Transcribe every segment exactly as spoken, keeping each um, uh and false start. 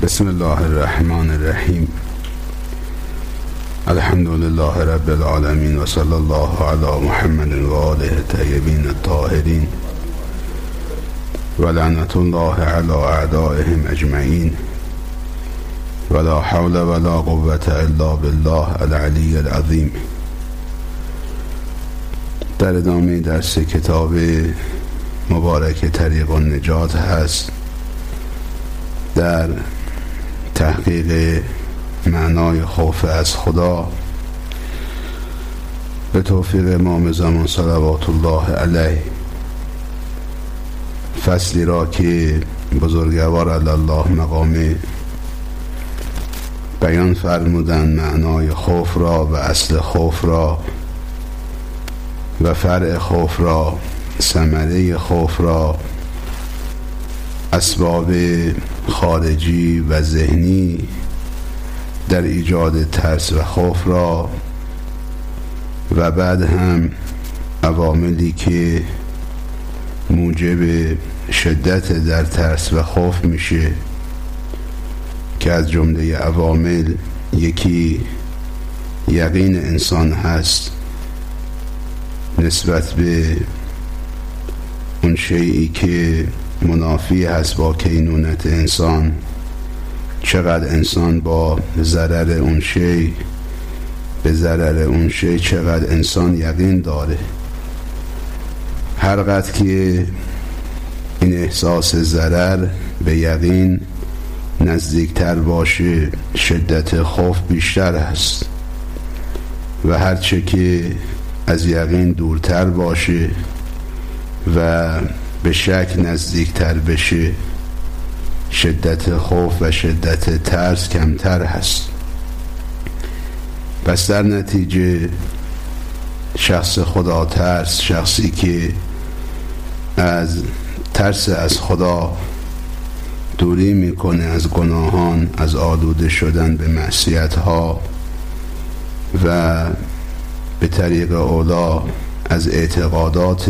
بسم الله الرحمن الرحیم. الحمد لله رب العالمین و صلی الله علی محمد و آله الطیبین الطاهرین و لعنت الله علی اعدائهم اجمعین و لا حول و لا قوة الا بالله العلی العظیم. در ادامه درس کتاب مبارک طریق النجات هست در تحقیق معنای خوف از خدا به توفیق امام زمان صلوات الله علیه. فصلی را که بزرگوار علی الله مقامه بیان فرمودن معنای خوف را و اصل خوف را و فرع خوف را، ثمره خوف را، اسباب خارجی و ذهنی در ایجاد ترس و خوف را و بعد هم عواملی که موجب شدت در ترس و خوف میشه که از جمله عوامل یکی یقین انسان هست نسبت به اون شیئی که منافی هست با کینونت انسان، چقدر انسان با ضرر اون شی به ضرر اون شی چقدر انسان یقین داره. هر قدر که این احساس ضرر به یقین نزدیکتر باشه شدت خوف بیشتر هست و هرچه که از یقین دورتر باشه و به شک نزدیکتر بشه شدت خوف و شدت ترس کمتر هست. پس در نتیجه شخص خدا ترس، شخصی که از ترس از خدا دوری میکنه از گناهان، از آلوده شدن به معصیت ها و به طریق اولا از اعتقادات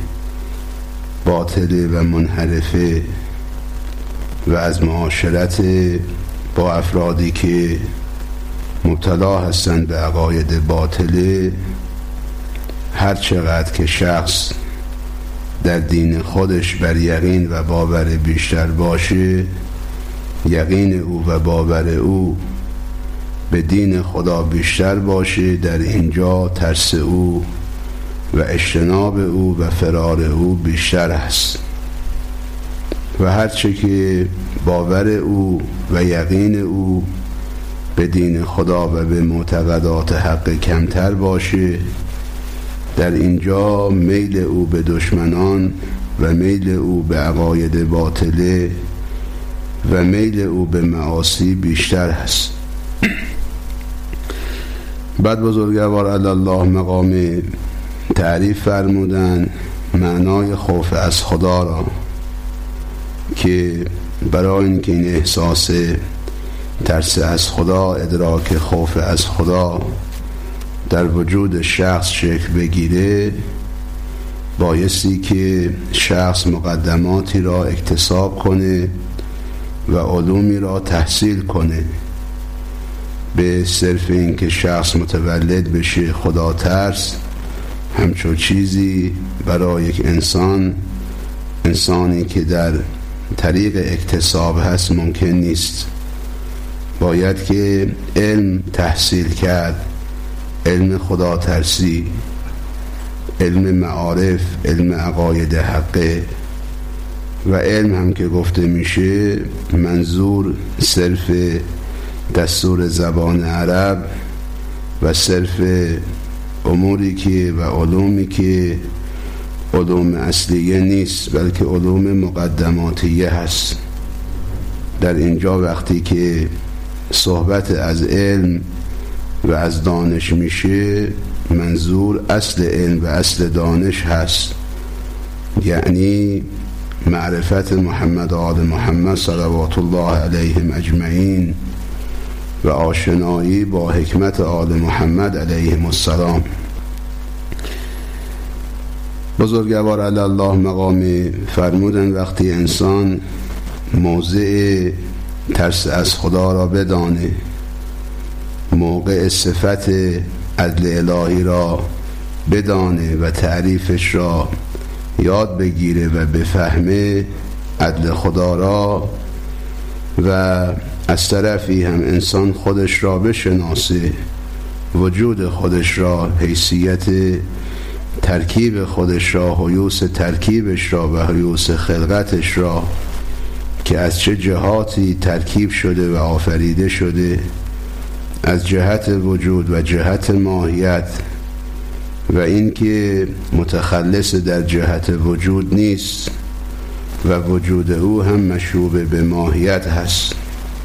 باطله و منحرفه و از معاشرت با افرادی که مبتلا هستند به عقاید باطله، هر چقدر که شخص در دین خودش بر یقین و باور بیشتر باشه، یقین او و باور او به دین خدا بیشتر باشه، در اینجا ترس او و اجتناب او و فرار او بیشتر است و هرچه که باور او و یقین او به دین خدا و به معتقدات حق کمتر باشه، در اینجا میل او به دشمنان و میل او به عقاید باطله و میل او به معاصی بیشتر هست. بعد بزرگوار علی الله مقام تعریف فرمودن معنای خوف از خدا را که برای اینکه این احساس ترس از خدا، ادراک خوف از خدا در وجود شخص شکل بگیره، بایستی که شخص مقدماتی را اکتساب کنه و علومی را تحصیل کنه. به صرف این که شخص متولد بشه خدا ترس همچون چیزی برای یک انسان، انسانی که در طریق اکتساب هست، ممکن نیست. باید که علم تحصیل کرد، علم خدا ترسی، علم معارف، علم عقاید حقه و علم هم که گفته میشه منظور صرف دستور زبان عرب و صرف اموری که و علومی که علوم اصلیه نیست، بلکه علوم مقدماتیه هست. در اینجا وقتی که صحبت از علم و از دانش میشه، منظور اصل علم و اصل دانش هست، یعنی معرفت محمد و آل محمد صلوات الله علیهم اجمعین و آشنایی با حکمت آل محمد علیهم السلام. بزرگوار علی الله مقام فرمودن وقتی انسان موضع ترس از خدا را بدانه، موقع صفت عدل الهی را بدانه و تعریفش را یاد بگیره و بفهمه عدل خدا را، و از طرفی هم انسان خودش را بشناسه، وجود خودش را، حیثیت ترکیب خودش را، حیوث ترکیبش را و حیوث خلقتش را که از چه جهاتی ترکیب شده و آفریده شده، از جهت وجود و جهت ماهیت، و اینکه متخلص در جهت وجود نیست و وجود او هم مشوب به ماهیت هست.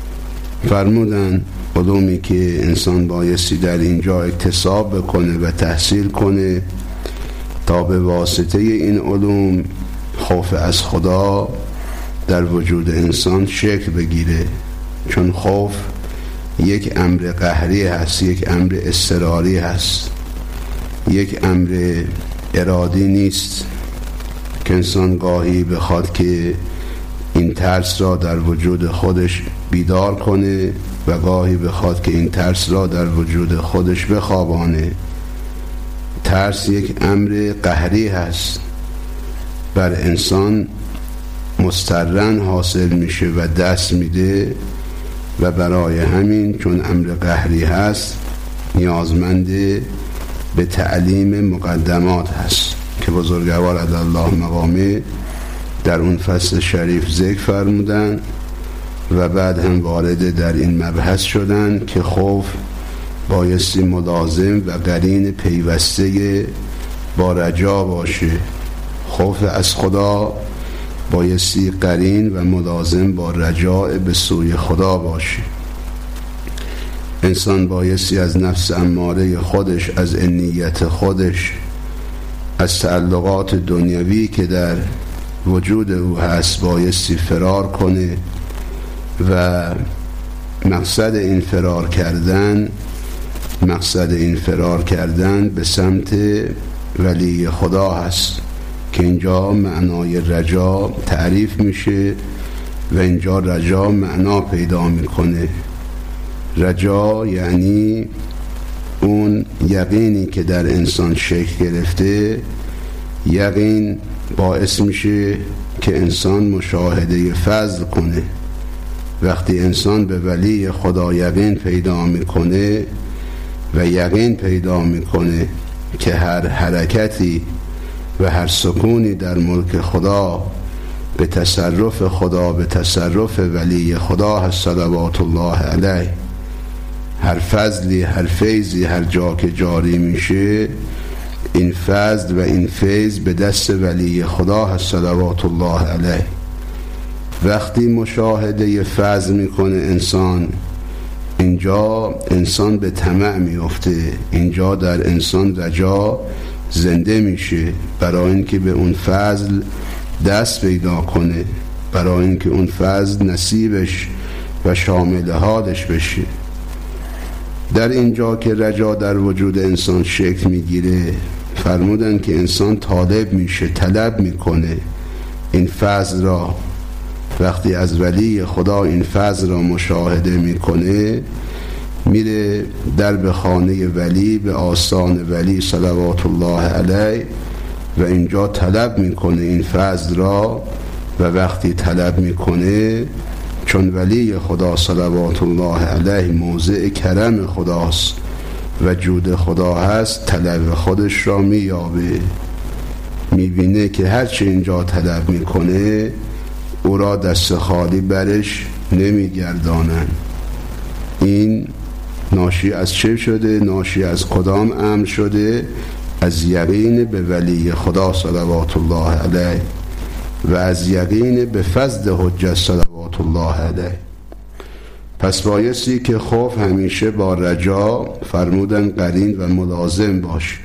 فرمودن علومی که انسان بایستی در اینجا اکتساب بکنه و تحصیل کنه تا به واسطه این علوم خوف از خدا در وجود انسان شکل بگیره، چون خوف یک امر قهری هست، یک امر اضطراری هست، یک امر ارادی نیست که انسان گاهی بخواد که این ترس را در وجود خودش بیدار کنه و گاهی بخواد که این ترس را در وجود خودش بخوابانه. ترس یک امر قهری هست، بر انسان مسترن حاصل میشه و دست میده، و برای همین چون امر قهری هست نیازمند به تعلیم مقدمات هست که بزرگوار علی الله مقامه در اون فصل شریف ذکر فرمودن و بعد هم وارد در این مبحث شدن که خوف بایستی ملازم و قرین پیوسته با رجا باشه. خوف از خدا بایستی قرین و ملازم با رجاء به سوی خدا باشه. انسان بایستی از نفس اماره خودش، از انیت خودش، از تعلقات دنیوی که در وجود او هست بایستی فرار کنه، و مقصد این فرار کردن مقصد این فرار کردن به سمت ولی خدا هست که اینجا معنای رجا تعریف میشه و اینجا رجا معنا پیدا میکنه. رجا یعنی اون یقینی که در انسان شکل گرفته. یقین باعث میشه که انسان مشاهده فضل کنه. وقتی انسان به ولی خدا یقین پیدا میکنه و یقین پیدا میکنه که هر حرکتی و هر سکونی در ملک خدا به تصرف خدا، به تصرف ولی خدا هست صلوات الله علیه، هر فضلی، هر فیضی هر جا که جاری میشه، این فضل و این فیض به دست ولی خدا هست صلوات الله علیه. وقتی مشاهده فضل میکنه انسان، اینجا انسان به طمع میفته، اینجا در انسان رجا زنده میشه برای اینکه به اون فضل دست پیدا کنه، برای اینکه اون فضل نصیبش و شامل حالش بشه. در اینجا که رجا در وجود انسان شکل میگیره، فرمودن که انسان طالب میشه، طلب میکنه این فضل را. وقتی از ولی خدا این فضل را مشاهده میکنه، میره در به خانه ولی، به آستان ولی صلوات الله علیه، و اینجا طلب میکنه این فضل را. و وقتی طلب میکنه، چون ولی خدا صلوات الله علیه موضع کرم خداست و جود خدا هست، طلب خودش را مییابه، میبینه که هرچی اینجا طلب میکنه او را دست خالی برش نمیگردانن. این ناشی از چه شده؟ ناشی از کدام امر شده؟ از یقین به ولی خدا صلوات الله علیه و از یقین به فضل حجت صلوات الله علیه. پس بایستی که خوف همیشه با رجا فرمودن قرین و ملازم باشه.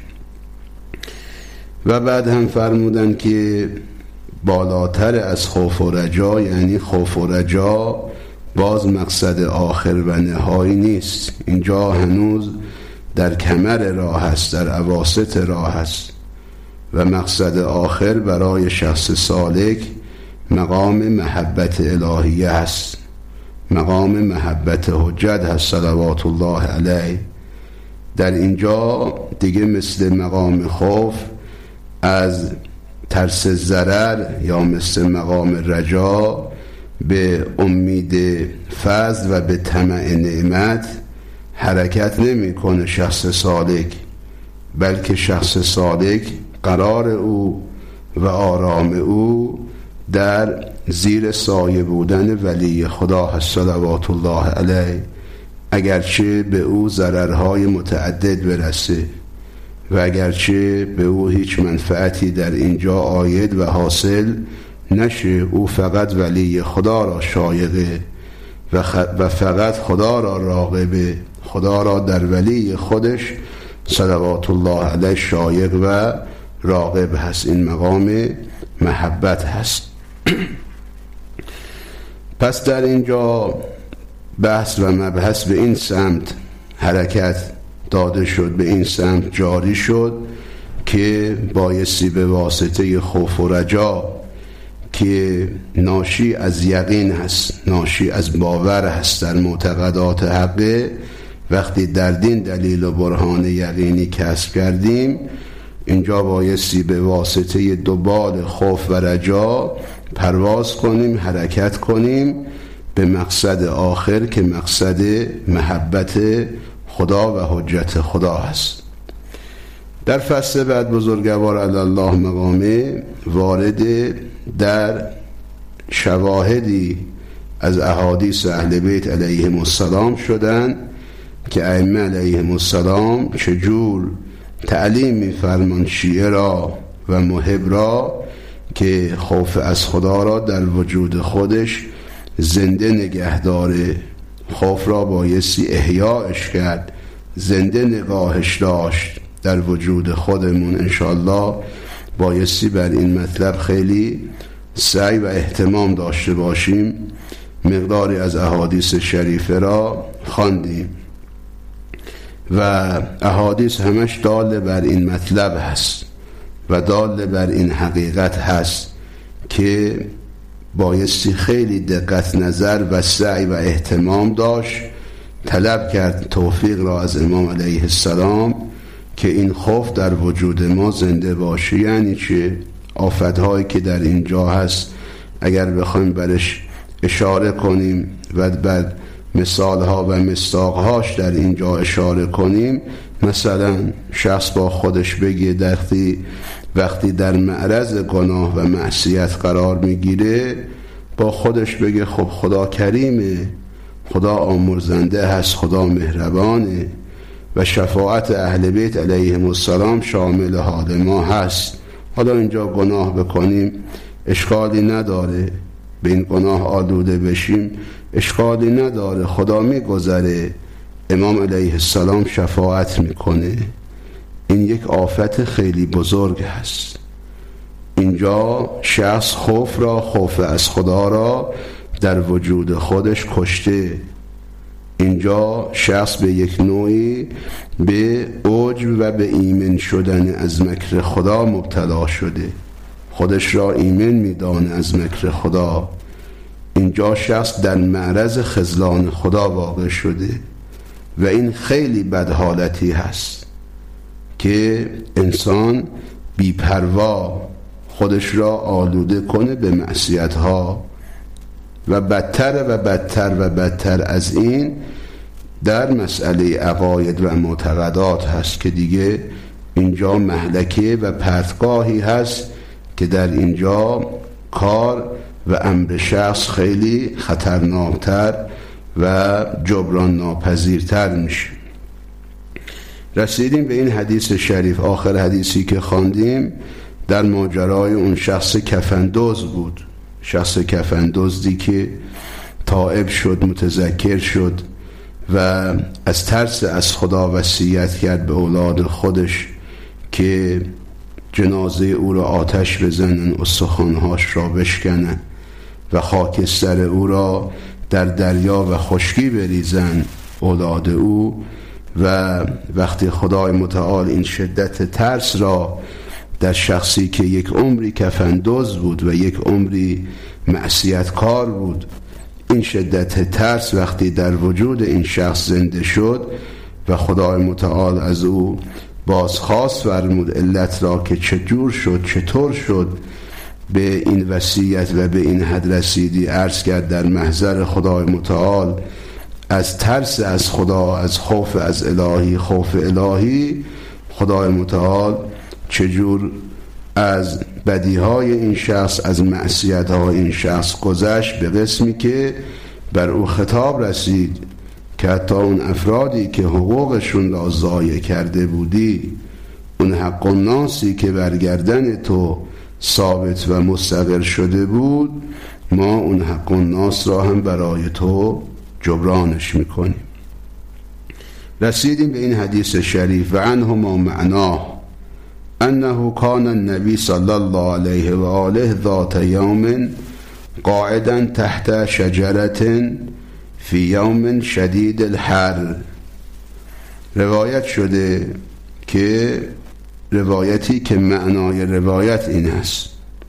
و بعد هم فرمودن که بالاتر از خوف و رجا، یعنی خوف و رجا باز مقصد آخر و نهایی نیست، اینجا هنوز در کمر راه است، در اواسط راه است، و مقصد آخر برای شخص سالک مقام محبت الهیه است، مقام محبت حجت هست صلوات الله علیه. در اینجا دیگه مثل مقام خوف از ترس ضرر یا مثل مقام رجا به امید فضل و به طمع نعمت حرکت نمیکنه شخص سالک، بلکه شخص سالک قرار او و آرام او در زیر سایه بودن ولی خدا هست صلوات الله علیه، اگرچه به او ضررهای متعدد برسه و اگرچه به او هیچ منفعتی در اینجا عاید و حاصل نشه. او فقط ولی خدا را شایقه و, خ... و فقط خدا را راغبه، خدا را در ولی خودش صلوات الله علیه شایق و راغب هست. این مقام محبت هست. پس در اینجا بحث و مبحث به این سمت حرکت داده شد، به این سمت جاری شد که بایستی به واسطه خوف و رجا که ناشی از یقین هست، ناشی از باور هست در معتقدات حقه، وقتی در دین دلیل و برهان یقینی کسب کردیم، اینجا بایستی به واسطه دوبال خوف و رجا پرواز کنیم، حرکت کنیم به مقصد آخر که مقصد محبت خدا و حجت خدا هست. در فصل بعد بزرگوار الله مقامه وارد در شواهدی از احادیث اهل بیت علیهم السلام شدند که ائمه علیهم السلام چجور تعلیم می‌فرمان شیعه را و محب را که خوف از خدا را در وجود خودش زنده نگه داره. خوف را بایستی احیاش کرد، زنده نگاهش داشت در وجود خودمون. انشاءالله بایستی بر این مطلب خیلی سعی و اهتمام داشته باشیم. مقداری از احادیث شریفه را خواندیم و احادیث همش دال بر این مطلب هست و دال بر این حقیقت هست که بایستی خیلی دقت نظر و سعی و اهتمام داشت، طلب کرد توفیق را از امام علیه السلام که این خوف در وجود ما زنده باشه. یعنی چه؟ آفتهایی که در اینجا هست اگر بخوایم برش اشاره کنیم و بعد مثالها و مصداقهاش در اینجا اشاره کنیم، مثلا شخص با خودش بگه وقتی وقتی در معرض گناه و معصیت قرار میگیره با خودش بگه خب خدا کریمه، خدا آمرزنده هست، خدا مهربانه و شفاعت اهل بیت علیهم السلام شامل حال ما هست. حالا اینجا گناه بکنیم اشکالی نداره، به این گناه آلوده بشیم اشکالی نداره، خدا میگذره، امام علیه السلام شفاعت میکنه. این یک آفت خیلی بزرگ هست. اینجا شخص خوف را خوف از خدا را در وجود خودش کشته. اینجا شخص به یک نوعی به عجب و به ایمن شدن از مکر خدا مبتلا شده، خودش را ایمن میدانه از مکر خدا. اینجا شخص در معرض خذلان خدا واقع شده و این خیلی بد حالتی هست که انسان بی‌پروا خودش را آلوده کنه به معصیت ها و بدتر و بدتر و بدتر از این در مسئله عقاید و معتقدات هست که دیگه اینجا مهلکه و پرتگاهی هست که در اینجا کار و امر شخص خیلی خطرناکتر و جبران ناپذیرتر میشه. رسیدیم به این حدیث شریف. آخر حدیثی که خواندیم در ماجرای اون شخص کفندوز بود، شخص کفندوزی که تائب شد، متذکر شد و از ترس از خدا وصیت کرد به اولاد خودش که جنازه او را آتش بزنن، استخوان‌هاش را بشکنن و خاکستر او را در دریا و خشکی بریزن اولاد او. و وقتی خدای متعال این شدت ترس را در شخصی که یک عمری کفندوز بود و یک عمری معصیت کار بود این شدت ترس وقتی در وجود این شخص زنده شد و خدای متعال از او بازخواست فرمود علت را که چجور شد، چطور شد به این وصیت و به این حد رسیدی، عرض کرد در محضر خدای متعال از ترس از خدا، از خوف از الهی، خوف الهی، خدای متعال چجور از بدیهای این شخص، از معصیتهای این شخص گذشت به قسمی که بر او خطاب رسید که حتی اون افرادی که حقوقشون را ضایع کرده بودی، اون حق الناسی که برگردن تو ثابت و مستقر شده بود، ما اون حق الناس را هم برای تو جبرانش میکنیم. رسیدیم به این حدیث شریف و عنهما معناه انه کان النبی صلی الله علیه و آله ذات یوم قاعدا تحت شجرة فی یوم شدید الحر. روایت شده که روایتی که معنای روایت این است: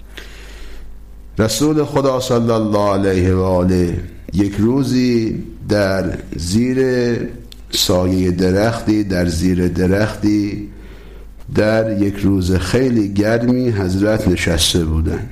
رسول خدا صلی الله علیه و آله یک روزی در زیر سایه درختی، در زیر درختی در یک روز خیلی گرمی حضرت نشسته بودند.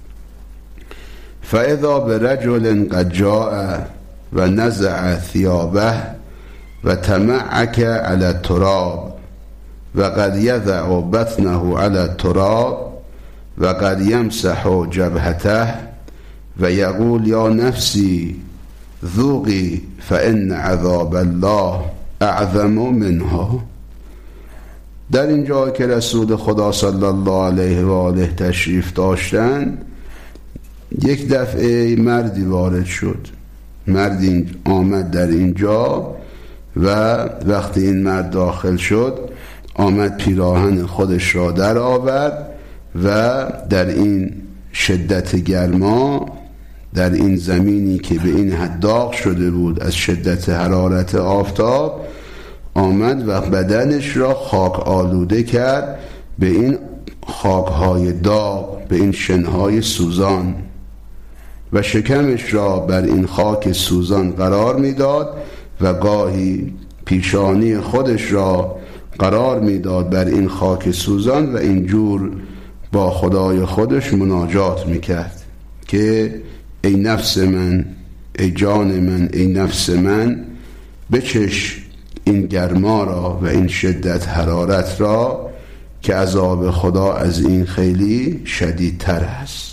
فاذا برجل قد جاء و نزع ثیابه و تمعک علی التراب و قد یضع بطنه علی التراب و قد یمسح جبهته و یقول یا نفسی ذوقی فان عذاب الله اعظم منها. در اینجا که رسول خدا صلی الله علیه و آله تشریف داشتن، یک دفعه مردی وارد شد. مردی آمد در اینجا و وقتی این مرد داخل شد آمد پیراهن خودش را در آورد و در این شدت گرما، در این زمینی که به این حد داغ شده بود از شدت حرارت آفتاب، آمد و بدنش را خاک آلوده کرد به این خاکهای داغ، به این شنهای سوزان، و شکمش را بر این خاک سوزان قرار میداد و گاهی پیشانی خودش را قرار میداد بر این خاک سوزان و اینجور با خدای خودش مناجات میکرد که ای نفس من، ای جان من، ای نفس من، بچش این گرما را و این شدت حرارت را که عذاب خدا از این خیلی شدیدتر است.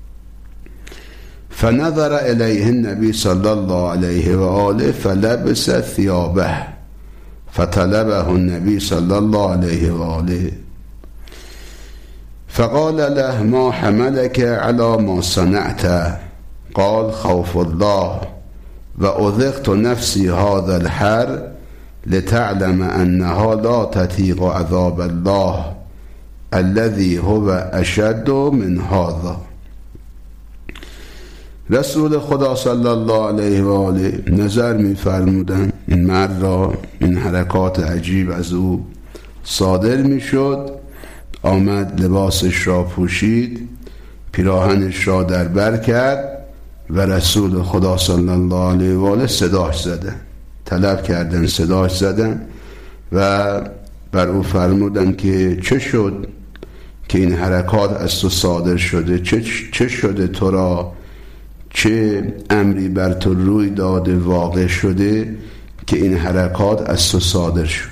فنظر الیه النبی صلی الله علیه و آله فلبس ثیابه فطلبه النبی صلی الله علیه و آله فقال له ما حملك على ما صنعت؟ قال خوف الله و اذقت نفسی هذا الحر لتعلم انها لا تطيق عذاب الله الذي هو اشد من هذا. رسول خدا صلی الله علیه و آله نظر می فرمودن این مرد را، این حرکات عجیب از او صادر می شد. آمد لباسش را پوشید، پیراهنش را در بر کرد و رسول خدا صلی الله علیه و آله صداش زدن، طلب کردن، صداش زدن و بر او فرمودن که چه شد که این حرکات از تو صادر شده؟ چه, چه شده تو را؟ چه امری بر تو روی داده، واقع شده که این حرکات از تو صادر شد؟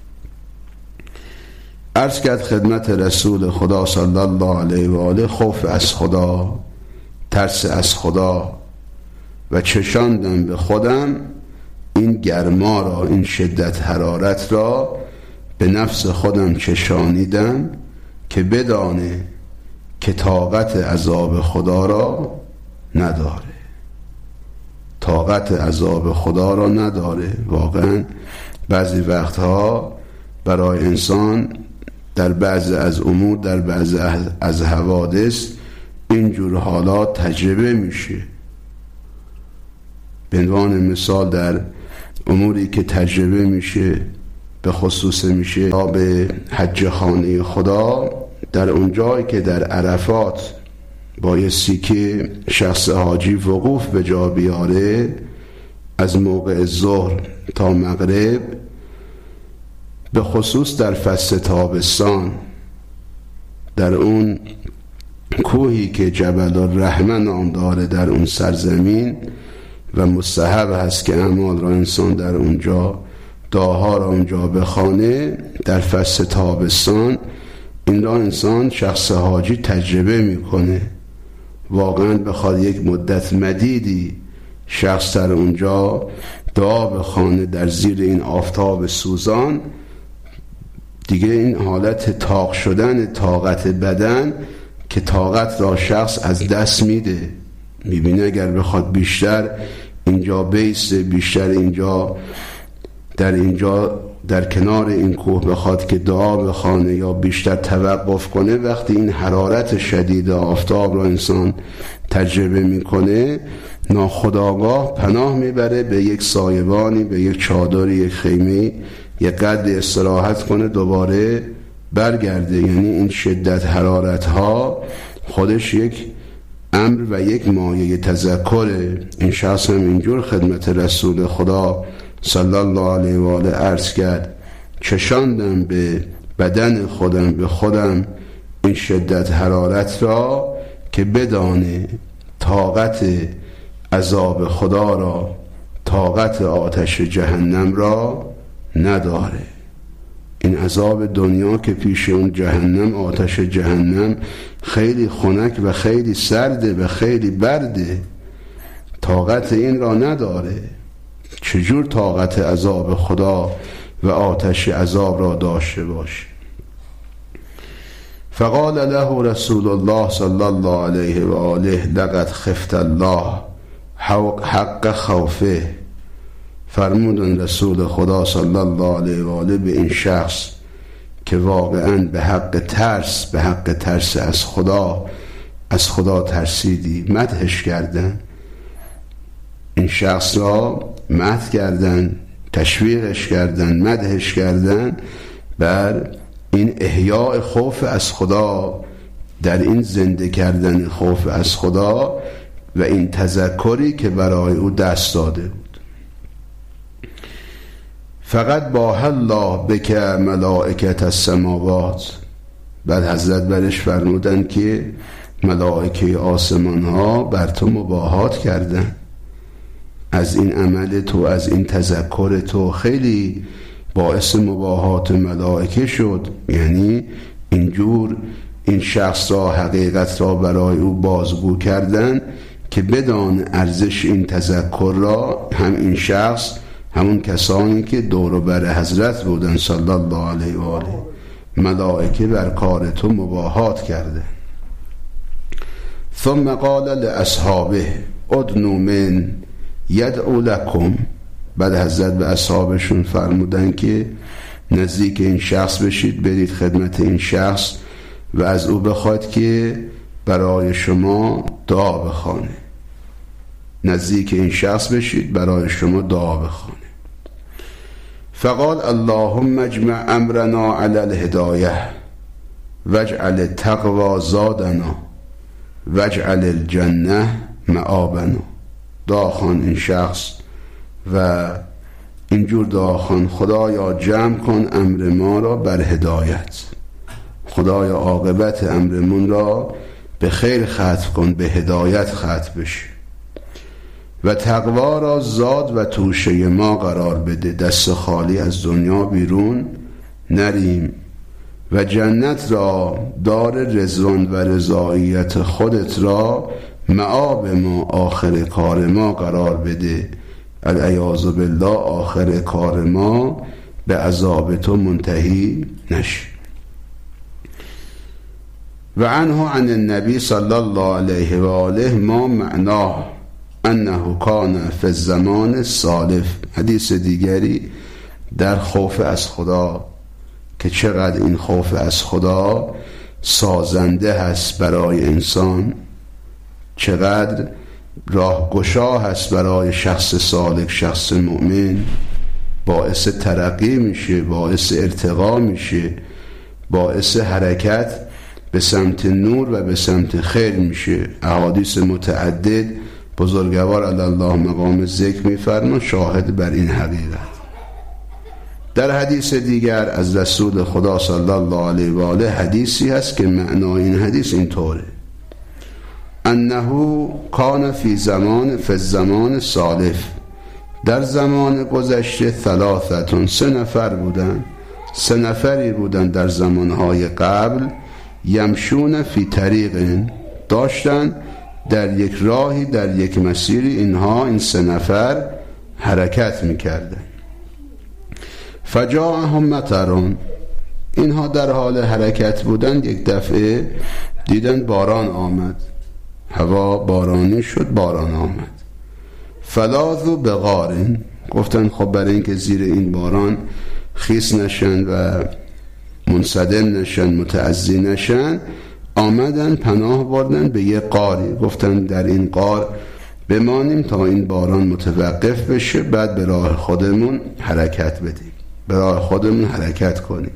عرض کرد خدمت رسول خدا صلی الله علیه و آله خوف از خدا، ترس از خدا و چشاندم به خودم این گرما را، این شدت حرارت را به نفس خودم چشانیدم که بدانه که طاقت عذاب خدا را نداره، طاقت عذاب خدا را نداره. واقعا بعضی وقتها برای انسان در بعض از امور، در بعض از حوادث اینجور حالات تجربه میشه. به عنوان مثال در اموری که تجربه میشه، به خصوص میشه به حج خانه خدا، در اون جایی که در عرفات بایستی که شخص حاجی وقوف به جا بیاره از موقع ظهر تا مغرب، به خصوص در فصل تابستان، در اون کوهی که جبل الرحمه نام داره در اون سرزمین و مستحب هست که اعمال را انسان در اونجا دعاها را اونجا بخوانه، در فصل تابستان این را انسان شخص حاجی تجربه میکنه. واقعا بخواد یک مدت مدیدی شخص در اونجا دعا بخوانه در زیر این آفتاب سوزان، دیگه این حالت طاق شدن طاقت بدن که طاقت را شخص از دست میده. میبینه اگر بخواد بیشتر اینجا بیسته، بیشتر اینجا در اینجا در کنار این کوه بخواد که دعا بخوانه یا بیشتر توقف کنه، وقتی این حرارت شدید آفتاب را انسان تجربه میکنه، ناخودآگاه پناه میبره به یک سایبانی، به یک چادری، یک خیمه، یک قد استراحت کنه، دوباره برگرده. یعنی این شدت حرارت ها خودش یک امر و یک مایه تذکره. این شخص هم اینجور خدمت رسول خدا صلی الله علیه و آله عرض کرد: چشاندم به بدن خودم، به خودم این شدت حرارت را که بدانه طاقت عذاب خدا را، طاقت آتش جهنم را نداره. این عذاب دنیا که پیش اون جهنم، آتش جهنم خیلی خنک و خیلی سرده و خیلی برده، طاقت این را نداره. چجور طاقت عذاب خدا و آتش عذاب را داشته باشه؟ فقال له رسول الله صلی الله علیه و آله: لقد خفت الله حق خوفه. فرمودن رسول خدا صلی الله علیه و آله به این شخص که واقعا به حق ترس، به حق ترس از خدا، از خدا ترسیدی. مدحش کردن، این شخص را مدح کردن، تشویقش کردن، مدحش کردن بر این احیاء خوف از خدا، در این زنده کردن خوف از خدا و این تذکری که برای او دست داده بود. فقط با الله بک ملائکت السماوات. بعد حضرت برش فرمودن که ملائکه آسمان ها بر تو مباهات کردن از این عمل تو، از این تذکر تو، خیلی باعث مباهات ملائکه شد. یعنی اینجور این شخص را، حقیقت را برای او بازگو کردن که بدان ارزش این تذکر را. هم این شخص، همون کسانی که دور و بر حضرت بودن صلی الله علیه و آله، ملائکه بر کار تو مباهات کرده. ثم قال لاصحابه ادنوا من یدعو لکم. بعد حضرت به اصحابشون فرمودن که نزدیک این شخص بشید، برید خدمت این شخص و از او بخواید که برای شما دعا بخوانه. نزدیک این شخص بشید، برای شما دعا بخوانه. فقال اللهم اجمع امرنا علی الهدایه واجعل التقوی زادنا واجعل الجنه مآبنا. دعا خوان این شخص و اینجور دعا خوان: خدایا جمع کن امر ما را بر هدایت، خدایا عاقبت امرمون را به خیر ختم کن، به هدایت ختم بشه، و تقوا را زاد و توشه ما قرار بده، دست خالی از دنیا بیرون نریم، و جنت را دار رضوان و رضایت خودت را مآب ما، آخر کار ما قرار بده. العیاذ بالله آخر کار ما به عذاب تو منتهی نشه. و عنه عن النبی صلی الله علیه و آله ما معناه انه کان فی الزمان السالف. حدیث دیگری در خوف از خدا که چقدر این خوف از خدا سازنده هست برای انسان، چقدر راهگشا هست برای شخص سالک، شخص مؤمن، باعث ترقی میشه، باعث ارتقا میشه، باعث حرکت به سمت نور و به سمت خیر میشه. احادیث متعدد بزرگوار علی الله مقام ذکر میفرما شاهد بر این حقیقت. در حدیث دیگر از رسول خدا صلی الله علیه و آله حدیثی هست که معنای این حدیث اینطوره: انه کان فی زمان فی الزمان سالف، در زمان گذشته ثلاثتون، سه نفر بودن سه نفری بودن در زمانهای قبل، یمشون فی طریق، داشتن در یک راهی در یک مسیری اینها این سه نفر حرکت میکردن. فجاءهم مطرون، اینها در حال حرکت بودن یک دفعه دیدن باران آمد، هوا بارانی شد، باران آمد. فلاذوا بغار، گفتن خب برای اینکه زیر این باران خیس نشن و منصدم نشن متعزی نشن آمدن پناه بردن به یه غاری، گفتن در این غار بمانیم تا این باران متوقف بشه، بعد به راه خودمون حرکت بدیم، به راه خودمون حرکت کنیم.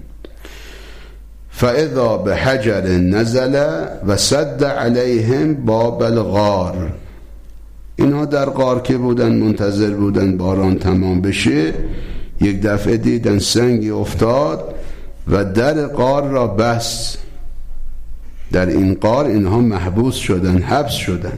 فاذا بحجر نزل و سد علیهم باب الغار، اینها در غار که بودن منتظر بودن باران تمام بشه، یک دفعه دیدن سنگی افتاد و در غار را بست. در این غار اینها محبوس شدن، حبس شدن.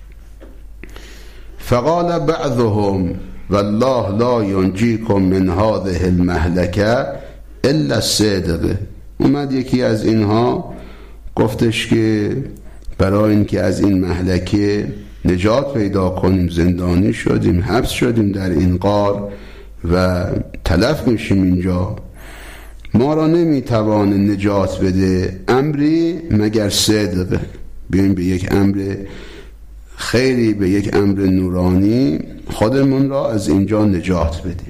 فقال بعضهم والله لا ينجيكم من هذه المهلكه الا الصدق، اومد یکی از اینها گفتش که برای اینکه از این مهلکه نجات پیدا کنیم، زندانی شدیم، حبس شدیم در این غار و تلف میشیم اینجا، ما را نمیتوانه نجات بده امری مگر صدق، بیاییم به یک امر خیری، به یک امر نورانی خودمون را از اینجا نجات بدیم.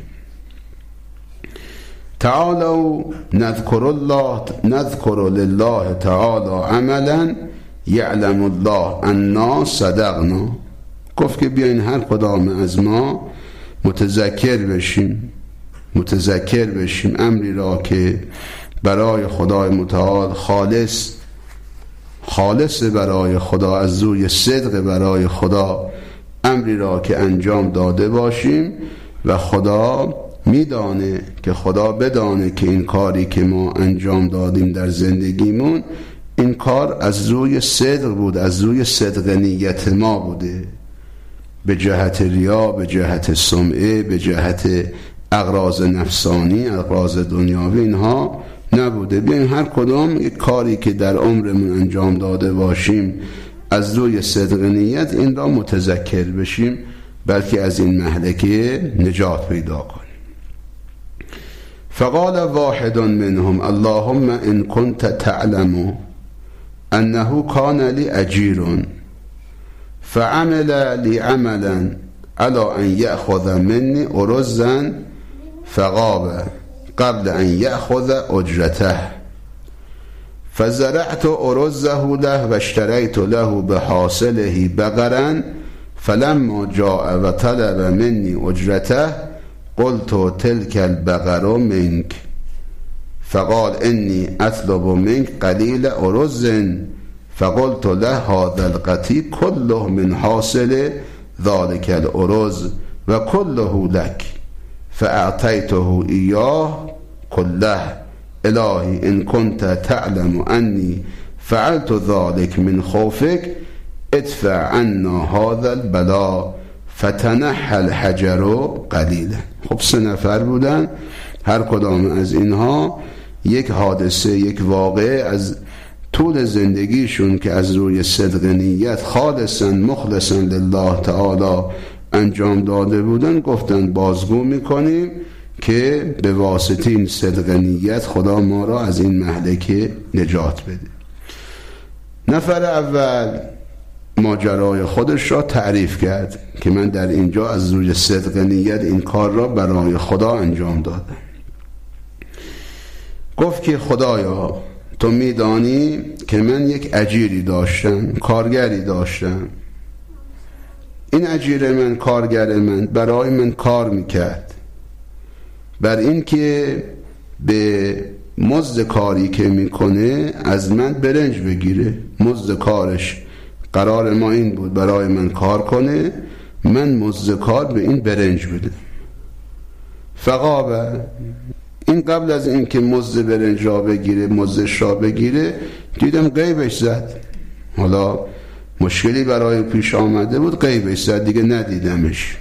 تعالوا نذكر الله نذكر لله تعالی عملا یعلم الله انا صدقنا، گفت که بیاین هر کدام از ما متذکر بشیم متذکر بشیم امری را که برای خدای متعال خالص خالص برای خدا، از روی صدق برای خدا امری را که انجام داده باشیم و خدا میدانه که خدا بدانه که این کاری که ما انجام دادیم در زندگیمون این کار از روی صدق بود، از روی صدق نیت ما بوده، به جهت ریا، به جهت سمعه، به جهت اغراض نفسانی، اغراض دنیاوی اینها نبوده. بیایم هر کدام یک کاری که در عمرمون انجام داده باشیم از روی صدق نیت این را متذکر بشیم، بلکه از این مهلکه نجات پیدا کنیم. فقال واحد منهم اللهم ان كنت تعلم انه كان لي اجير فعمل لي عملا على ان ياخذ مني ارزا فغاب قبل ان ياخذ اجرته فزرعت ارزه له واشتريت له بحاصله بقرا فلما جاء وطلب مني اجرته قلت تلك البقر منك فقال اني اطلب منك قليل ارز فقلت له هذا القطيع كله من حاصل ذلك الارز وكله لك فاعطيته اياه كله الهي ان كنت تعلم اني فعلت ذلك من خوفك ادفع عنا هذا البلاء فتنحى الحجر قلیلا. خب سه نفر بودن، هر کدام از اینها یک حادثه، یک واقعه از طول زندگیشون که از روی صدق نیت خالصا مخلصا لله تعالی انجام داده بودن گفتن بازگو میکنیم که به واسطه این صدق نیت خدا ما را از این مهلکه نجات بده. نفر اول ماجرای خودش را تعریف کرد که من در اینجا از روی صدق نیت این کار را برای خدا انجام دادم. گفت که خدایا تو میدانی که من یک اجیری داشتم، کارگری داشتم، این اجیر من، کارگر من برای من کار میکرد، بر این که به مزد کاری که میکنه از من برنج بگیره. مزد کارش قرار ما این بود برای من کار کنه، من مزد کار به این برنج بده. فقابه، این قبل از این که مزد برنج را بگیره، مزدش را بگیره، دیدم غیبش زد. حالا مشکلی برای پیش آمده بود، غیبش زد، دیگه ندیدمش.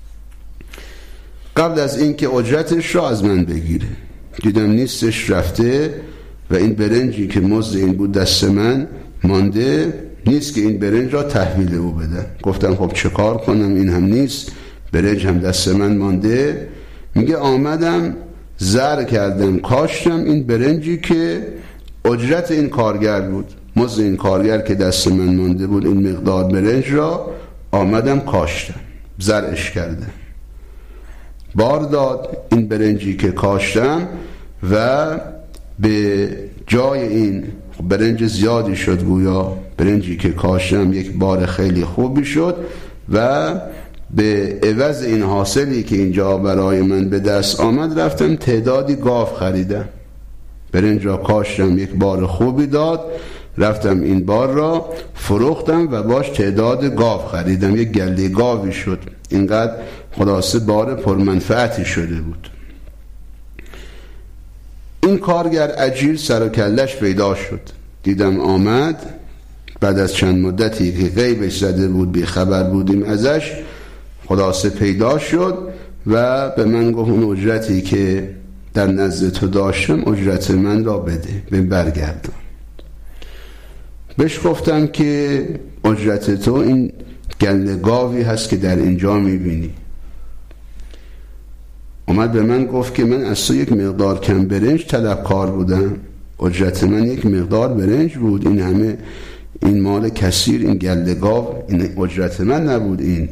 قبل از این که اجرتش را از من بگیره دیدم نیستش، رفته و این برنجی که مزد این بود دست من مانده، نیست که این برنج را تحویل او بدن. گفتم خب چه کار کنم، این هم نیست، برنج هم دست من مانده. میگه آمدم زر کردم، کاشتم این برنجی که اجرت این کارگر بود، مزد این کارگر که دست من مانده بود، این مقدار برنج را آمدم کاشتم، زرعش کردم، بار داد این برنجی که کاشتم و به جای این برنج زیادی شد، گویا برنجی که کاشتم یک بار خیلی خوبی شد و به عوض این حاصلی که اینجا برای من به دست آمد رفتم تعدادی گاو خریدم. برنج را کاشتم، یک بار خوبی داد، رفتم این بار را فروختم و باش تعداد گاو خریدم، یک گله گاوی شد. اینقدر خلاصه بار پرمنفعتی شده بود. این کارگر اجیر سر و کلش پیدا شد، دیدم آمد بعد از چند مدتی که غیبش زده بود، بی خبر بودیم ازش، خلاصه پیدا شد و به من گفت اون اجرتی که در نزد تو داشتم اجرت من را بده، به برگردم. بهش گفتم که اجرت تو این گله گاوی هست که در اینجا میبینی. اومد به من گفت که من از تو یک مقدار کم برنج طلبکار بودم، اجرت من یک مقدار برنج بود، این همه این مال کثیر، این گله گاو، این اجرت من نبود. این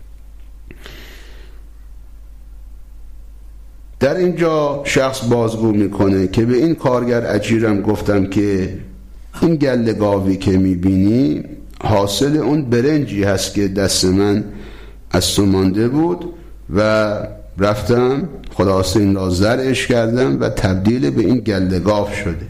در اینجا شخص بازگو میکنه که به این کارگر اجیرم گفتم که این گله گاوی که میبینی حاصل اون برنجی هست که دست من از تو مانده بود و رفتم خلاصه این را زرعش کردم و تبدیل به این گله گاو شده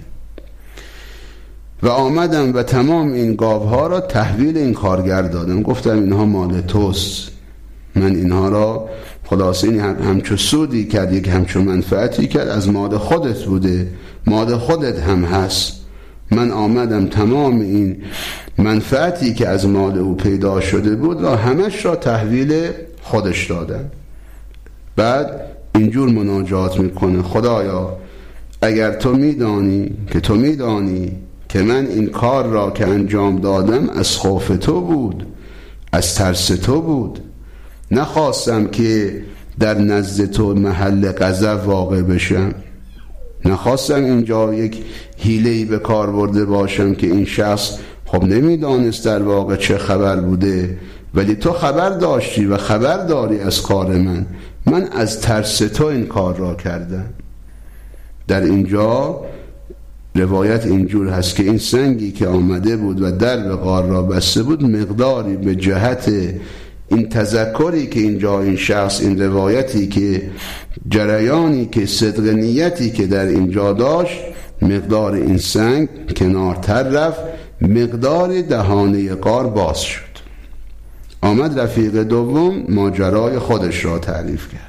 و آمدم و تمام این گاوها را تحویل این کارگر دادم. گفتم اینها مال توست، من اینها را خلاصه این هم همچو سودی کرد، یک همچو منفعتی کرد، از مال خودت بوده، مال خودت هم هست. من آمدم تمام این منفعتی که از مال او پیدا شده بود را همش را تحویل خودش دادم. بعد اینجور مناجات میکنه: خدایا اگر تو میدانی که تو میدانی که من این کار را که انجام دادم از خوف تو بود، از ترس تو بود، نخواستم که در نزد تو محل غضب واقع بشم، نخواستم اینجا یک حیله‌ای به کار برده باشم که این شخص خب نمیدانست در واقع چه خبر بوده، ولی تو خبر داشتی و خبر داری از کار من، من از ترس تو این کار را کردم. در اینجا روایت اینجور هست که این سنگی که آمده بود و درب غار را بسته بود مقداری به جهت این تذکری که اینجا این شخص، این روایتی که جریانی که صدق نیتی که در اینجا داشت، مقدار این سنگ کنارتر رفت، مقدار دهانه غار باز شد. آمد رفیق دوم ماجرای خودش را تعریف کرد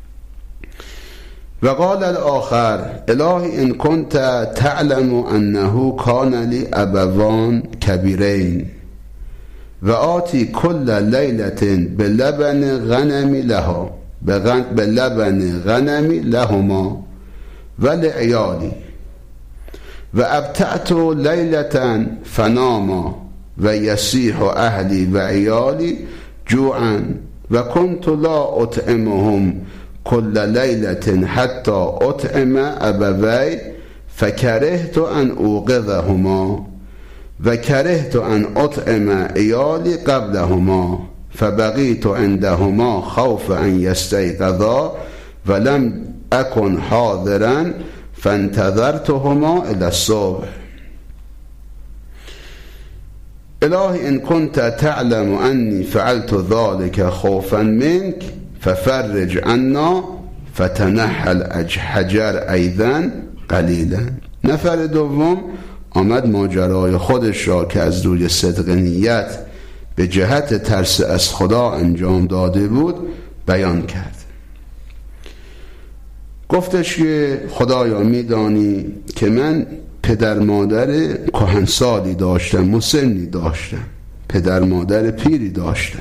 و قال الاخر: الهی ان كنت تعلم انه کان لی ابوان کبیرین و آتی کل لیلت بلبن غنم لها بلبن غنم لهما و لعیالی و ابتعت لیلتا فناما و یسیح اهلی و عیالی جوعا و کنت لا اطعمهم کل لیلت حتی اطعم ابوی فکرهت ان اوقظهما و کرهت ان اطعم عیالی قبلهما فبقیت عندهما خوف ان یستیقظا ولم اکن حاضرا فانتظرتهما الى الصبح. الهی ان كنت تعلم انی فعلت ذلك خوفا منك ففرج عنا فتنحل حجر ایضا قلیلا. نفر دوم آمد ماجرای خودش را که از روی صدق نیت به جهت ترس از خدا انجام داده بود بیان کرد. گفتش که خدایا میدانی که من پدر مادر کهنسالی داشتم، مسنی داشتم، پدر مادر پیری داشتم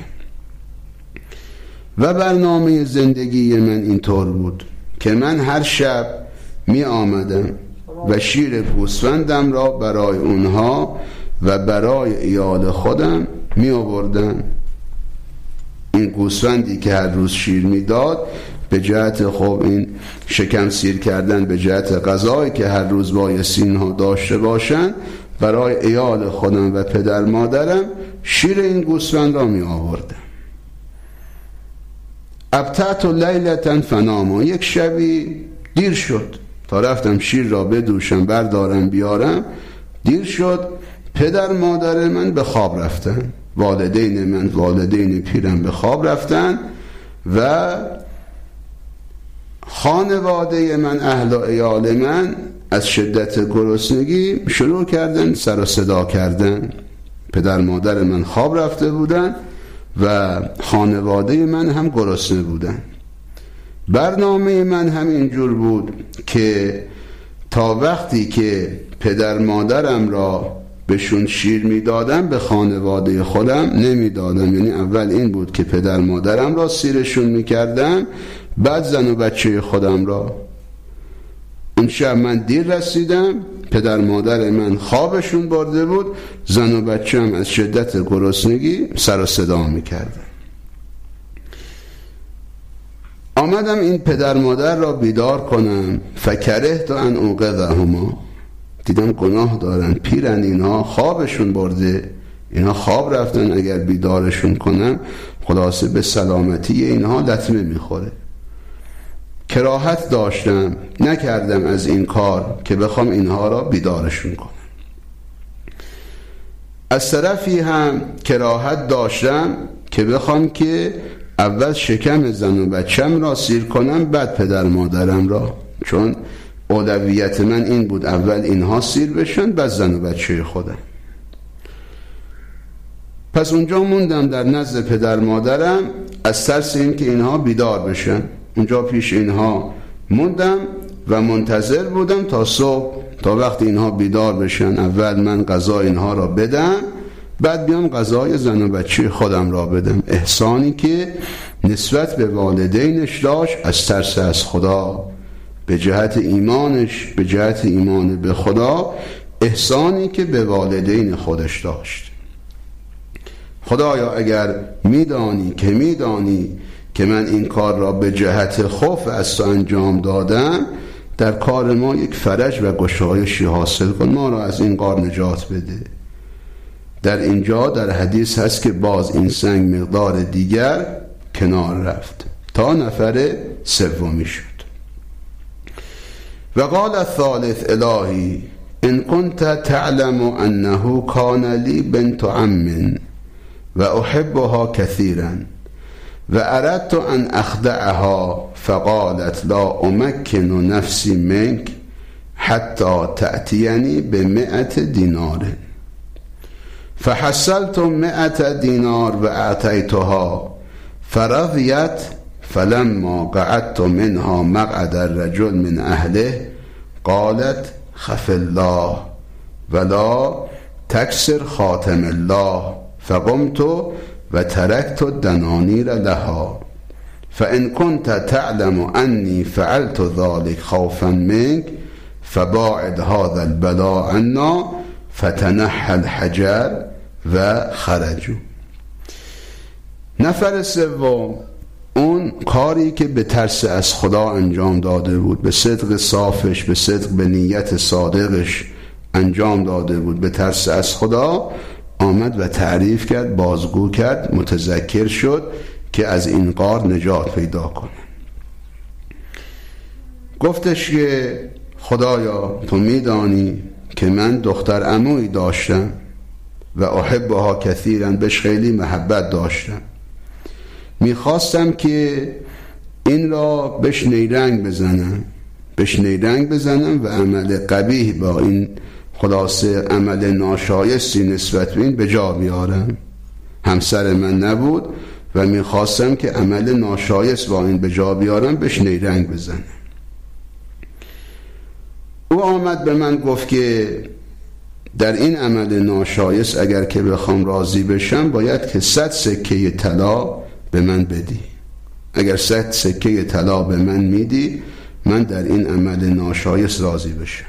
و برنامه زندگی من اینطور بود که من هر شب می آمدم و شیر گوسفندم را برای اونها و برای ایال خودم می آوردم. این گوسفندی که هر روز شیر می داد به جهت خب این شکم سیر کردن، به جهت غذایی که هر روز بایستی اینها داشته باشن، برای ایال خودم و پدر مادرم شیر این گوسفند را می آوردم. ابتعت لیلة فناما، یک شبی دیر شد تا رفتم شیر را بدوشم بردارم بیارم، دیر شد، پدر مادر من به خواب رفتن، والدین من، والدین پیرم به خواب رفتن و خانواده من، اهل و عیال من از شدت گرسنگی شروع کردن سر و صدا کردن. پدر مادر من خواب رفته بودن و خانواده من هم گرسنه بودن. برنامه من هم اینجور بود که تا وقتی که پدر مادرم را بهشون شیر میدادم به خانواده خودم نمیدادم. یعنی اول این بود که پدر مادرم را سیرشون میکردم، بعد زن و بچه خودم را. اون شب من دیر رسیدم، پدر مادر من خوابشون برده بود، زن و بچه هم از شدت گرسنگی سر و صدا میکردن. آمدم این پدر مادر را بیدار کنم، فکرهت ان اوقظهما، دیدم گناه دارن، پیرن اینها، خوابشون برده، اینها خواب رفتن، اگر بیدارشون کنم خلاصه به سلامتی اینها لطمه میخوره. کراهت داشتم، نکردم از این کار که بخوام اینها را بیدارشون کنم. از طرفی هم کراهت داشتم که بخوام که اول شکم زن و بچم را سیر کنم، بعد پدر مادرم را، چون اولویت من این بود اول اینها سیر بشن بعد زن و بچه خودم. پس اونجا موندم در نزد پدر مادرم از ترس این که اینها بیدار بشن. اونجا پیش اینها موندم و منتظر بودم تا صبح، تا وقتی اینها بیدار بشن اول من غذا اینها را بدم، بعد بیام غذای زن و بچه خودم را بدم. احسانی که نسبت به والدینش داشت از ترس از خدا، به جهت ایمانش، به جهت ایمان به خدا، احسانی که به والدین خودش داشت. خدایا اگر میدانی که میدانی که من این کار را به جهت خوف از تو انجام دادم، در کار ما یک فرج و گشایشی حاصل کن، ما را از این غار نجات بده. در اینجا در حدیث هست که باز این سنگ مقدار دیگر کنار رفت تا نفر سومی شد. و قال الثالث الهی ان كنت تعلم انه كان لي بنت عم و احبها كثيرا و اردت ان اخدعها فقالت لا امكن نفسي منك حتى تأتيني بمئة دينار فحصلت مئة دينار واعطيتها فرضيت فلما قعدت منها مقعد الرجل من اهله قالت خف الله ولا تكسر خاتم الله فقمت و تركت الدنانير لها فإن كنت تعلم أني فعلت ذلك خوفا منك فباعد هذا البلاء عنا فتنحى الحجر و خرجوا. نفر سوم اون کاری که به ترس از خدا انجام داده بود، به صدق صافش، به صدق به نیت صادقش انجام داده بود، به ترس از خدا آمد و تعریف کرد، بازگو کرد، متذکر شد که از این غار نجات پیدا کنه. گفتش که خدایا تو میدانی که من دختر عمویی داشتم و احبها کثیرا، بهش خیلی محبت داشتم، میخواستم که این را بهش نیرنگ بزنم، بهش نیرنگ بزنم و عمل قبیح با این خلاصه عمل ناشایستی نسبت به این به جا بیارم. همسر من نبود و میخواستم که عمل ناشایست با این به جا بیارم، بهش نیرنگ بزنم. او آمد به من گفت که در این عمل ناشایست اگر که بخوام راضی بشم باید که صد سکه طلا به من بدی. اگر صد سکه طلا به من میدی من در این عمل ناشایست راضی بشم.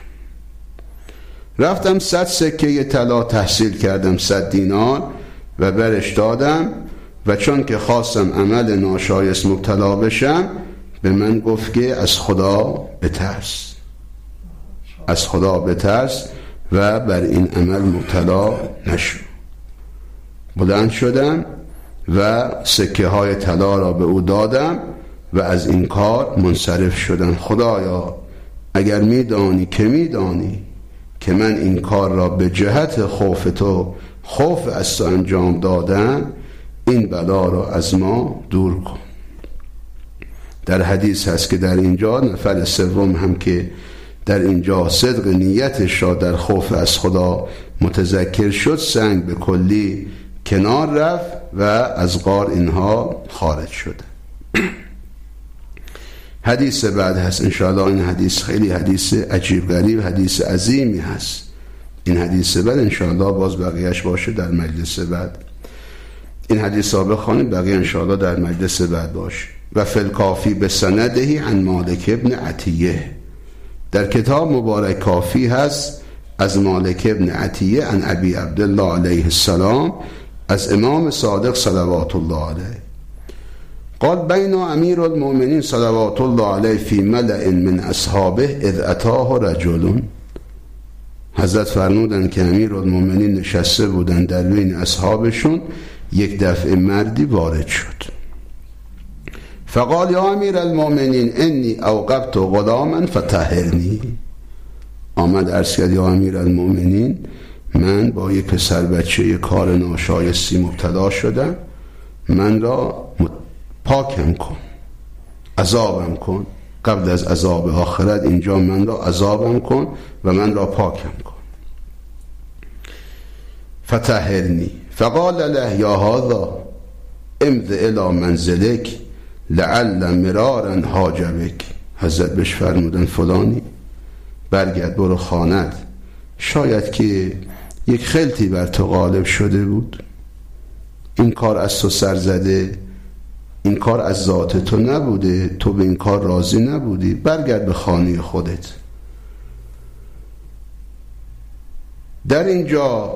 رفتم صد سکه طلا تحصیل کردم، صد دینار، و برش دادم و چون که خواستم عمل ناشایست مبتلا بشم به من گفت که از خدا بترس، از خدا بترس و بر این عمل مبتلا نشو. بلند شدم و سکه های طلا را به او دادم و از این کار منصرف شدم. خدایا اگر میدانی که میدانی که من این کار را به جهت خوف تو، خوف از تو انجام دادم، این بلا را از ما دور کن. در حدیث هست که در اینجا نفر سوم هم که در اینجا صدق نیتش را در خوف از خدا متذکر شد، سنگ به کلی کنار رفت و از غار اینها خارج شد. حدیث بعد هست انشاءالله. این حدیث خیلی حدیث عجیب غریب، حدیث عظیمی هست. این حدیث بعد انشاءالله باز بقیهش باشه در مجلس بعد. این حدیث ها بخوانیم، بقیه انشاءالله در مجلس بعد باشه. و فی الکافی به سندهی عن مالک ابن عطیه، در کتاب مبارک کافی هست از مالک ابن عطیه عن ابی عبدالله علیه السلام، از امام صادق صلوات الله علیه قال بین امیر المؤمنین صلوات الله علیه فی ملأ من اصحابه اذ اتاه رجل. حضرت فرمودن که امیر المؤمنین نشسته بودن در بین اصحابشون، یک دفعه مردی وارد شد. فقال یا امیر المؤمنین انی اوقبت غلاما فطهرنی. آمد عرض کرد یا امیر المؤمنین من با یک پسر بچه کار ناشایستی مبتلا شدم، من را پاکم کن، عذابم کن، قبل از عذاب آخرت اینجا من را عذابم کن و من را پاکم کن. فطهرنی. فقال له یا هذا امض الی منزلک لعل مرارا حاجبک. حضرت بهش فرمودن فلانی برگرد برو خانت، شاید که یک خلطی بر تو غالب شده بود، این کار از تو سر زده، این کار از ذات تو نبوده، تو به این کار راضی نبودی، برگرد به خانه خودت. در اینجا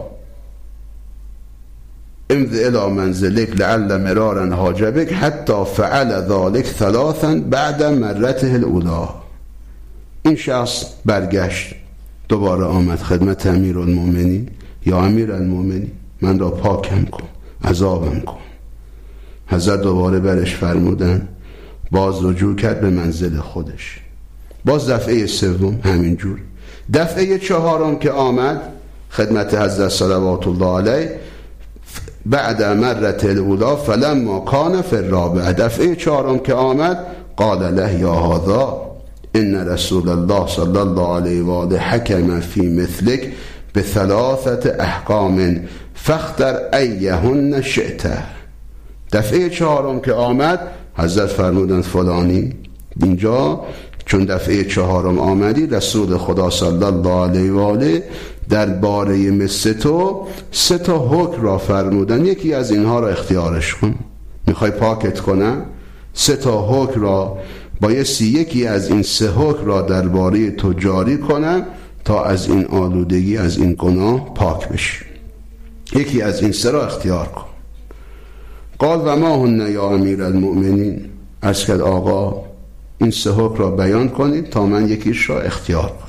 امض الی منزلک لعل مرارا حاجبک حتی فعل ذلك ثلاثا بعد مرته الاولی. این شخص برگشت دوباره آمد خدمت امیر المؤمنین، یا امیر المؤمنین من را پاکم کن، عذابم کن. حضرت دوباره برش فرمودن، باز رجوع کرد به منزل خودش. باز دفعه سوم همینجور. دفعه چهارم که آمد خدمت حضرت صلوات الله علیه بعد مرت الاولی فلما کان فی الرابعه، دفعه چهارم که آمد قال له یا هذا ان رسول الله صلی الله علیه و آله حکم فی مثلک بثلاثه احکام فاختر ایهن شئت. دفعه چهارم که آمد حضرت فرمودند فلانی اینجا چون دفعه چهارم آمدی رسول خدا صلی الله علیه و آله درباره مثل تو سه تا حکم را فرمودن، یکی از اینها را اختیارش کن. میخوای پاکت کنم، سه تا حکم را بایستی یکی از این سه حکم را درباره تو جاری کنم تا از این آلودگی، از این گناه پاک بشی. یکی از این سه را اختیار کن. قال و ما هن یا امیر المؤمنین، عرض کرد آقا این سه حکم را بیان کنید تا من یکیش را اختیار کنم.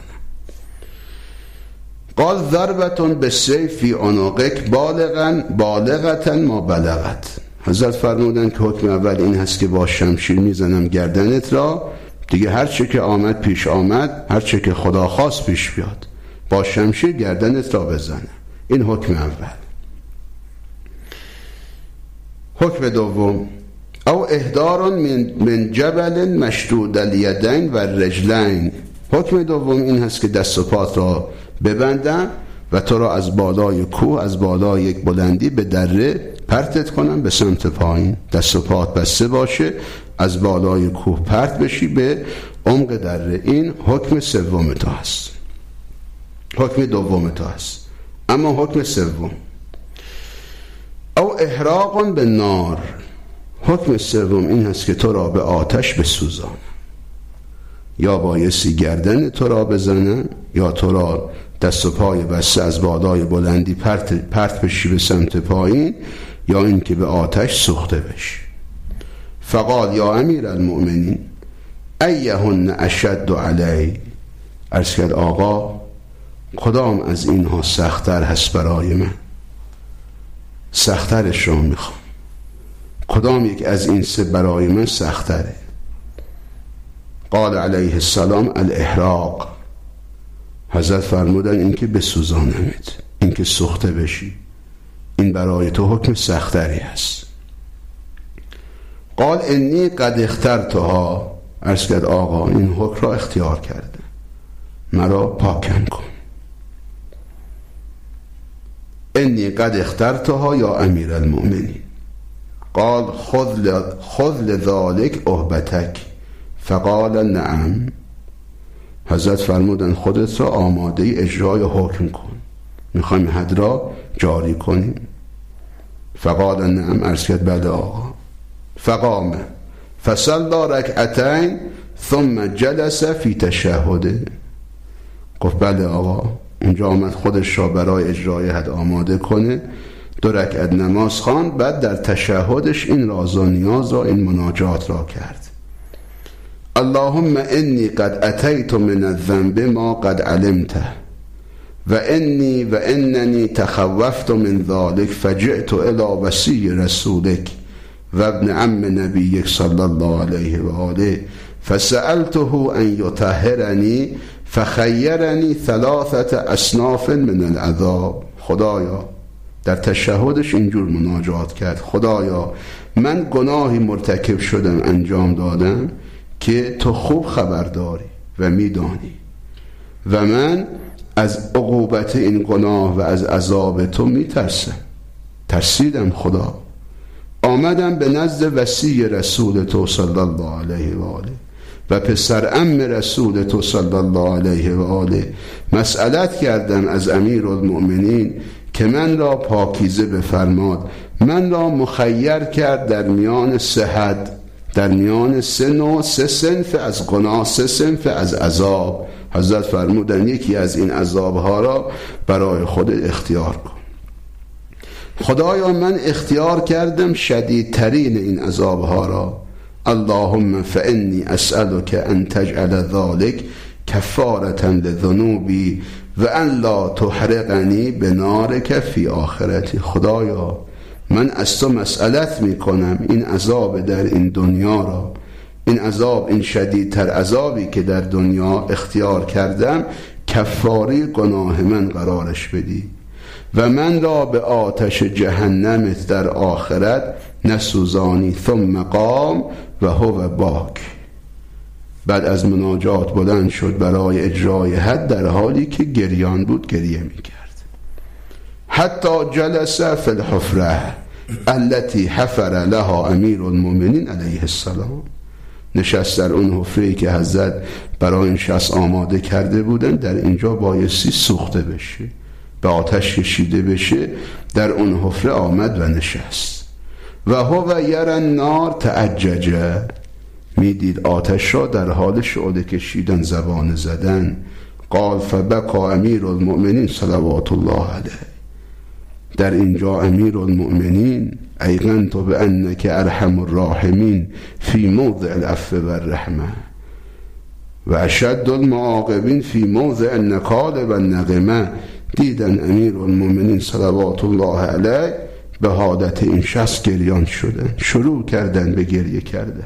قال ضربتون بالسیف فی عنقک بالغا بالغتا ما بلغت. حضرت فرمودن که حکم اول این هست که با شمشیر میزنم گردنت را، دیگه هر چه که آمد پیش آمد، هر چه که خدا خواست پیش بیاد، با شمشیر گردنت را بزنم. این حکم اول. حکم دوم او اهدار من من جبل مشدود الیدین و الرجلین حکم دوم این هست که دست و پات را ببندم و تو را از بالای کوه، از بالای یک بلندی به دره پرتت کنم به سمت پایین. دست و پات بسته باشه، از بالای کوه پرت بشی به عمق دره. این حکم سوم تو هست، حکم دوم تو هست. اما حکم سوم او احراق به نار، حکم سوم این هست که تو را به آتش بسوزانم. یا بایستی گردن تو را بزنن، یا تو را دست و پای بسته از بالای بلندی پرت, پرت بشی به سمت پایین، یا این که به آتش سوخته بشی. فقال یا امیر المؤمنین ایهن اشد علی، عرض کرد آقا کدام از اینها سخت‌تر هست برای من؟ سخت‌ترش را میخوام. کدام یک از این سه برای من سخت‌تره؟ قال علیه السلام الاحراق. حضرت فرمودن این که بسوزانمت، این که سوخته بشی، این برای تو حکم سختری هست. قال انی قد اخترتها، عرض کرد آقا این حکم را اختیار کرده، مرا پاکم کن. انی قد اخترتها یا امیر المؤمنین. قال خذ لذالک اهبتک. فقال نعم. حضرت فرمودن خودت را آماده اجرای حکم کن، میخوایم حد را جاری کنیم. فقال نعم، عرض کرد بله آقا. فقام فصلی رکعتین ثم جلس فی تشهده. گفت بله آقا. اونجا آمد خودش را برای اجرای حد آماده کنه، دو رکعت نماز خواند، بعد در تشهدش این راز و نیاز را، این مناجات را کرد. اللهم انی قد اتیت من الذنب ما قد علمته و انی و اننی تخوفت من ذلك فجئت الى وصی رسولک و ابن عم نبیک صلی الله علیه و آله فسألته ان یطهرنی فخیرنی ثلاثه اصناف من العذاب. خدایا، در تشهدش اینجور مناجات کرد، خدایا من گناهی مرتکب شدم، انجام دادم که تو خوب خبر داری و میدانی، و من از عقوبت این گناه و از عذاب تو میترسم. ترسیدم خدا، آمدم به نزد وصی رسول تو صلی الله علیه و آله و پسر عم رسول تو صلی الله علیه و آله مسئلت کردم از امیر المؤمنین که من را پاکیزه بفرماد. من را مخیر کرد در میان سه حد، در میان سه نوع، سه صنف از گناه، سه صنف از عذاب. حضرت فرمودن یکی از این عذابها را برای خود اختیار کن. خدایا من اختیار کردم شدیدترین این عذابها را. اللهم فانی اسألک ان تجعل ذلك کفارة لذنوبی و ان لا تحرقنی بنارک فی آخرتی. خدایا من از تو مسئلت می کنم این عذاب در این دنیا را، این عذاب، این شدیدتر عذابی که در دنیا اختیار کردم، کفاری گناه من قرارش بدی و من را به آتش جهنمت در آخرت نسوزانی. ثم قام و هو باک. بعد از مناجات بلند شد برای اجرای حد، در حالی که گریان بود، گریه می کرد. حتی جلس فی الحفره التي حفر لها امیر المؤمنین علیه السلام. نشست در اون حفره‌ای که حضرت برای این شخص آماده کرده بودن. در اینجا بایستی سوخته بشه، به آتش کشیده بشه. در اون حفره آمد و نشست. و هو یر النار تعججه، میدید آتش را در حال شعله کشیدن، زبان زدن. قال فبکا امیر المؤمنین صلوات الله علیه. در اینجا امیر المؤمنین ایقنت بانک ارحم الراحمین فی موضع العفو و الرحمه و اشد المعاقبین فی موضع النکال و النقمه. دیدن امیر المؤمنین صلوات الله علیه به حالت این شخص گریان شدن، شروع کردن به گریه کردن.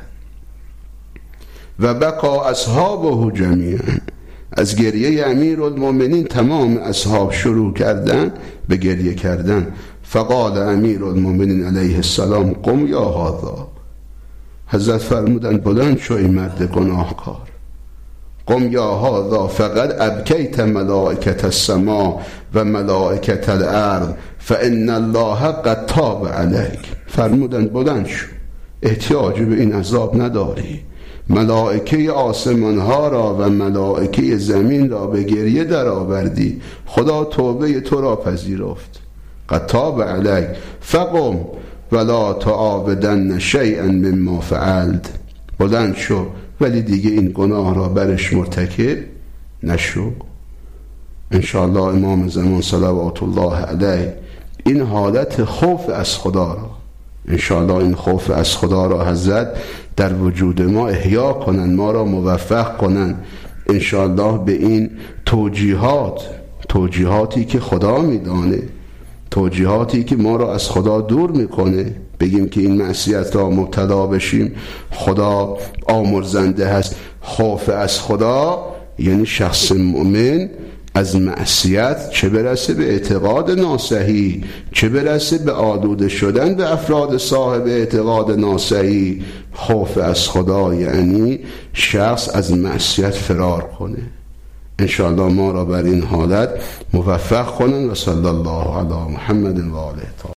و بقا اصحابه جمیعا، از گریه امیر المؤمنین تمام اصحاب شروع کردن به گریه کردن. فقال امیر المؤمنین علیه السلام قم یا هذا. حضرت فرمودن بلند شو ای مرد گناهکار. قم یا هذا فقد ابکیت ملائکة السما و ملائکة الارض فان الله قد تاب علیک. فرمودند بلند شو، احتیاجی به این عذاب نداری. ملائکه آسمان ها را و ملائکه زمین را به گریه در آوردی، خدا توبه تو را پذیرفت. قد تاب علیک فقم ولا تعاودن شیئا مما فعلت. بلند شو ولی دیگه این گناه را برش مرتکب نشو. انشاءالله امام زمان صلوات الله علیه این حالت خوف از خدا را، انشاءالله این خوف از خدا را حضرت در وجود ما احیا کنن، ما را موفق کنن انشاءالله به این توجیهات، توجیهاتی که خدا میدانه، توجیهاتی که ما را از خدا دور میکنه. بگیم که این معصیت را مبتلا بشیم، خدا آمرزنده هست. خوف از خدا یعنی شخص مؤمن از معصیت چه برسه به اعتقاد ناصحی، چه برسه به آلوده شدن به افراد صاحب اعتقاد ناصحی. خوف از خدا یعنی شخص از معصیت فرار کنه. انشاءالله ما را بر این حالت موفق کنن و صلی الله علی محمد و آله.